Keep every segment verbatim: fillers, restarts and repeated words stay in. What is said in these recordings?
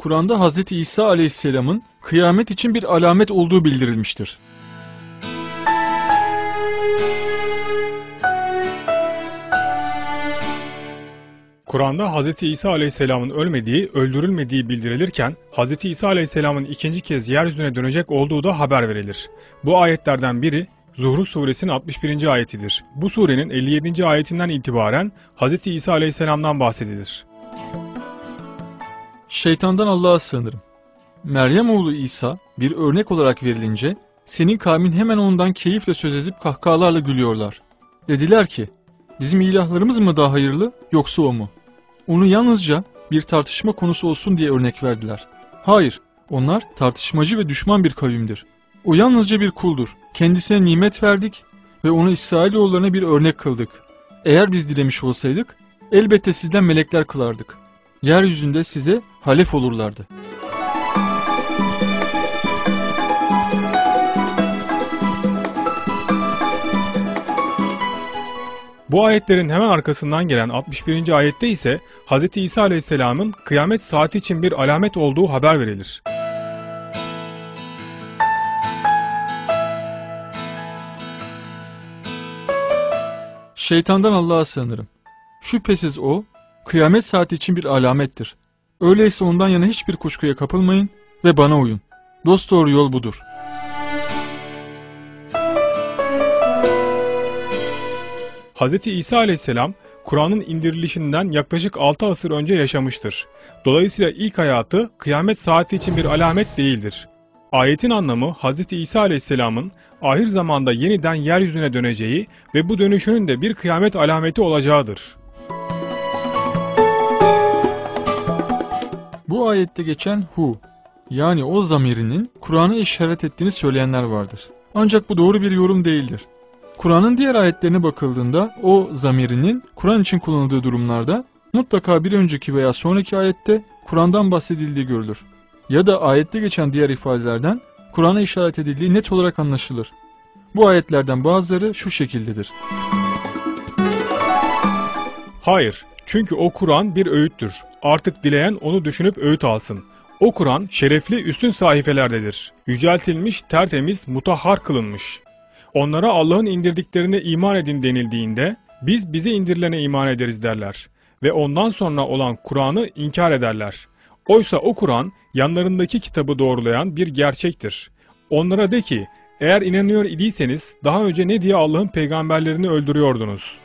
Kur'an'da Hazreti İsa Aleyhisselam'ın kıyamet için bir alamet olduğu bildirilmiştir. Kur'an'da Hz. İsa Aleyhisselam'ın ölmediği, öldürülmediği bildirilirken Hz. İsa Aleyhisselam'ın ikinci kez yeryüzüne dönecek olduğu da haber verilir. Bu ayetlerden biri Zuhruf suresinin altmış birinci ayetidir. Bu surenin elli yedinci ayetinden itibaren Hz. İsa Aleyhisselam'dan bahsedilir. Şeytandan Allah'a sığınırım. Meryem oğlu İsa bir örnek olarak verilince senin kavmin hemen ondan keyifle söz edip kahkahalarla gülüyorlar. Dediler ki, bizim ilahlarımız mı daha hayırlı yoksa o mu? Onu yalnızca bir tartışma konusu olsun diye örnek verdiler. Hayır, onlar tartışmacı ve düşman bir kavimdir. O yalnızca bir kuldur. Kendisine nimet verdik ve onu İsrailoğullarına bir örnek kıldık. Eğer biz dilemiş olsaydık, elbette sizden melekler kılardık. Yeryüzünde size halef olurlardı. Bu ayetlerin hemen arkasından gelen altmış birinci ayette ise Hz. İsa Aleyhisselam'ın kıyamet saati için bir alamet olduğu haber verilir. Şeytandan Allah'a sığınırım. Şüphesiz o, kıyamet saati için bir alamettir. Öyleyse ondan yana hiçbir kuşkuya kapılmayın ve bana uyun. Dosdoğru yol budur. Hz. İsa Aleyhisselam, Kur'an'ın indirilişinden yaklaşık altı asır önce yaşamıştır. Dolayısıyla ilk hayatı kıyamet saati için bir alamet değildir. Ayetin anlamı Hz. İsa Aleyhisselam'ın ahir zamanda yeniden yeryüzüne döneceği ve bu dönüşünün de bir kıyamet alameti olacağıdır. Bu ayette geçen hu, yani o zamirinin Kur'an'a işaret ettiğini söyleyenler vardır. Ancak bu doğru bir yorum değildir. Kur'an'ın diğer ayetlerine bakıldığında o zamirinin Kur'an için kullanıldığı durumlarda mutlaka bir önceki veya sonraki ayette Kur'an'dan bahsedildiği görülür. Ya da ayette geçen diğer ifadelerden Kur'an'a işaret edildiği net olarak anlaşılır. Bu ayetlerden bazıları şu şekildedir. Hayır, çünkü o Kur'an bir öğüttür. Artık dileyen onu düşünüp öğüt alsın. O Kur'an şerefli üstün sahifelerdedir. Yüceltilmiş, tertemiz, mutahhar kılınmış. Onlara Allah'ın indirdiklerine iman edin denildiğinde, biz bize indirilene iman ederiz derler. Ve ondan sonra olan Kur'an'ı inkar ederler. Oysa o Kur'an, yanlarındaki kitabı doğrulayan bir gerçektir. Onlara de ki, eğer inanıyor idiyseniz, daha önce ne diye Allah'ın peygamberlerini öldürüyordunuz?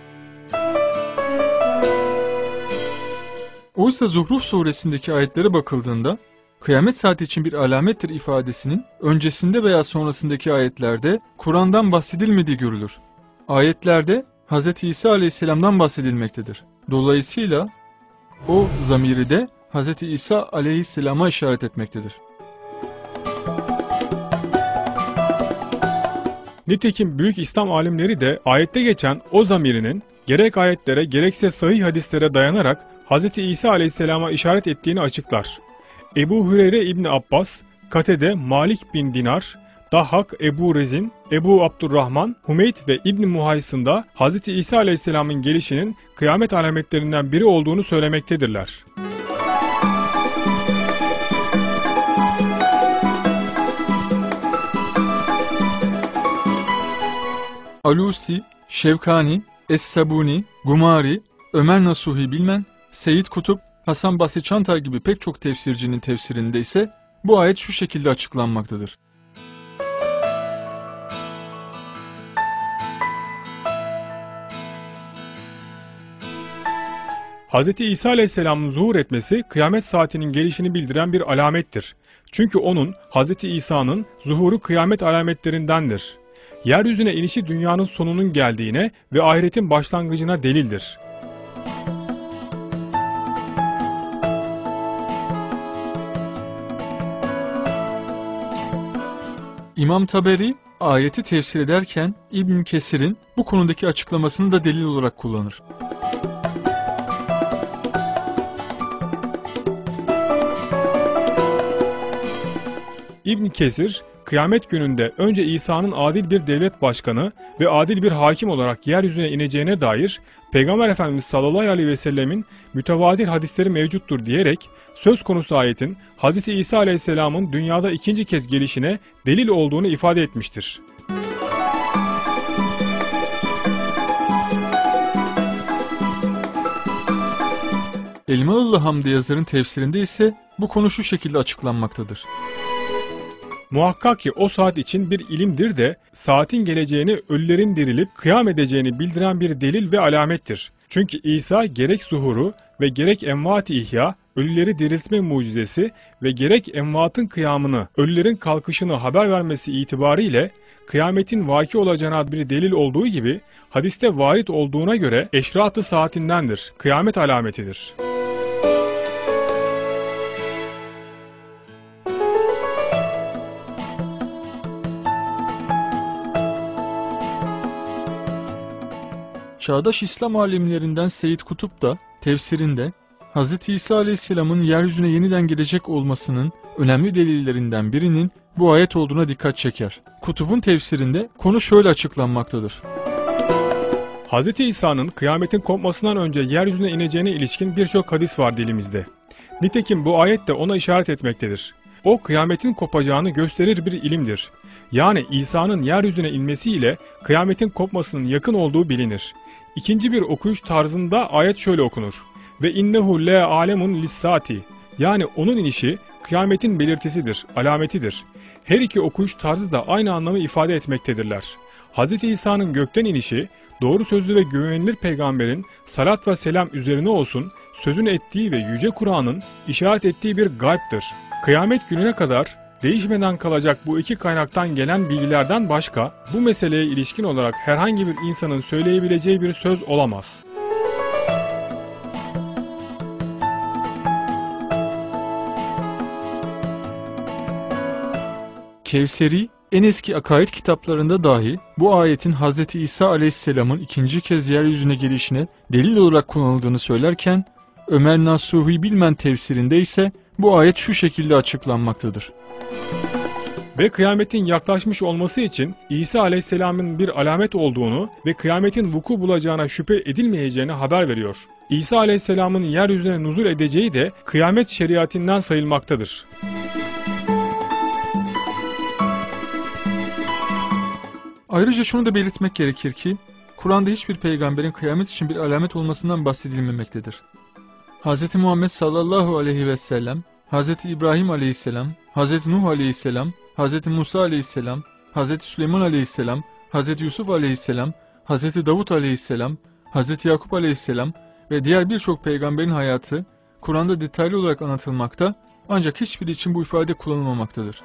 Oysa Zuhruf suresindeki ayetlere bakıldığında, kıyamet saati için bir alamettir ifadesinin öncesinde veya sonrasındaki ayetlerde Kur'an'dan bahsedilmediği görülür. Ayetlerde Hz. İsa Aleyhisselam'dan bahsedilmektedir. Dolayısıyla o zamiri de Hz. İsa Aleyhisselam'a işaret etmektedir. Nitekim büyük İslam alimleri de ayette geçen o zamirinin gerek ayetlere gerekse sahih hadislere dayanarak Hz. İsa Aleyhisselam'a işaret ettiğini açıklar. Ebu Hüreyre İbni Abbas, Katede Malik bin Dinar, Dahhak Ebu Rezin, Ebu Abdurrahman, Hümeyd ve İbni Muhaysın da Hz. İsa Aleyhisselam'ın gelişinin kıyamet alametlerinden biri olduğunu söylemektedirler. Alusi, Şevkani, Es-Sabuni, Gumari, Ömer Nasuhi Bilmen, Seyyid Kutup, Hasan Basri Çantar gibi pek çok tefsircinin tefsirinde ise bu ayet şu şekilde açıklanmaktadır. Hz. İsa Aleyhisselam'ın zuhur etmesi kıyamet saatinin gelişini bildiren bir alamettir. Çünkü onun, Hz. İsa'nın zuhuru kıyamet alametlerindendir. Yeryüzüne inişi dünyanın sonunun geldiğine ve ahiretin başlangıcına delildir. İmam Taberi ayeti tefsir ederken İbn Kesir'in bu konudaki açıklamasını da delil olarak kullanır. İbn Kesir, kıyamet gününde önce İsa'nın adil bir devlet başkanı ve adil bir hakim olarak yeryüzüne ineceğine dair Peygamber Efendimiz sallallahu aleyhi ve sellemin mütevatir hadisleri mevcuttur diyerek söz konusu ayetin Hz. İsa aleyhisselamın dünyada ikinci kez gelişine delil olduğunu ifade etmiştir. Elmalılı Hamdi yazarın tefsirinde ise bu konu şu şekilde açıklanmaktadır. Muhakkak ki o saat için bir ilimdir de saatin geleceğini, ölülerin dirilip kıyam edeceğini bildiren bir delil ve alamettir. Çünkü İsa gerek zuhuru ve gerek envat-ı ihya, ölüleri diriltme mucizesi ve gerek envatın kıyamını, ölülerin kalkışını haber vermesi itibariyle kıyametin vaki olacağına bir delil olduğu gibi hadiste varit olduğuna göre eşrat-ı saatindendir, kıyamet alametidir. Çağdaş İslam alimlerinden Seyyid Kutup da tefsirinde Hz. İsa Aleyhisselam'ın yeryüzüne yeniden gelecek olmasının önemli delillerinden birinin bu ayet olduğuna dikkat çeker. Kutup'un tefsirinde konu şöyle açıklanmaktadır. Hz. İsa'nın kıyametin kopmasından önce yeryüzüne ineceğine ilişkin birçok hadis var dilimizde. Nitekim bu ayet de ona işaret etmektedir. O kıyametin kopacağını gösterir bir ilimdir. Yani İsa'nın yeryüzüne inmesiyle kıyametin kopmasının yakın olduğu bilinir. İkinci bir okuyuş tarzında ayet şöyle okunur. Ve innehu le alemun lissati. Yani onun inişi kıyametin belirtisidir, alametidir. Her iki okuyuş tarzı da aynı anlamı ifade etmektedirler. Hz. İsa'nın gökten inişi, doğru sözlü ve güvenilir peygamberin salat ve selam üzerine olsun sözünü ettiği ve Yüce Kur'an'ın işaret ettiği bir gaybdır. Kıyamet gününe kadar değişmeden kalacak bu iki kaynaktan gelen bilgilerden başka bu meseleye ilişkin olarak herhangi bir insanın söyleyebileceği bir söz olamaz. Kevseri en eski akaid kitaplarında dahi bu ayetin Hz. İsa Aleyhisselam'ın ikinci kez yeryüzüne gelişine delil olarak kullanıldığını söylerken Ömer Nasuhi Bilmen tefsirinde ise bu ayet şu şekilde açıklanmaktadır. Ve kıyametin yaklaşmış olması için İsa Aleyhisselam'ın bir alamet olduğunu ve kıyametin vuku bulacağına şüphe edilmeyeceğini haber veriyor. İsa Aleyhisselam'ın yeryüzüne nuzul edeceği de kıyamet şeriatinden sayılmaktadır. Ayrıca şunu da belirtmek gerekir ki, Kur'an'da hiçbir peygamberin kıyamet için bir alamet olmasından bahsedilmemektedir. Hz. Muhammed sallallahu aleyhi ve sellem, Hz. İbrahim aleyhisselam, Hz. Nuh aleyhisselam, Hz. Musa aleyhisselam, Hz. Süleyman aleyhisselam, Hz. Yusuf aleyhisselam, Hz. Davut aleyhisselam, Hz. Yakup aleyhisselam ve diğer birçok peygamberin hayatı Kur'an'da detaylı olarak anlatılmakta, ancak hiçbiri için bu ifade kullanılmamaktadır.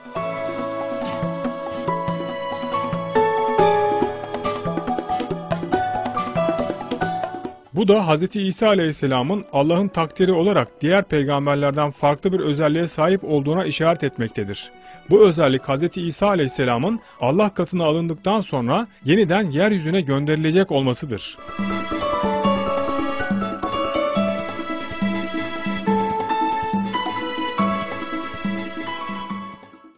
Bu da Hz. İsa Aleyhisselam'ın Allah'ın takdiri olarak diğer peygamberlerden farklı bir özelliğe sahip olduğuna işaret etmektedir. Bu özellik Hz. İsa Aleyhisselam'ın Allah katına alındıktan sonra yeniden yeryüzüne gönderilecek olmasıdır.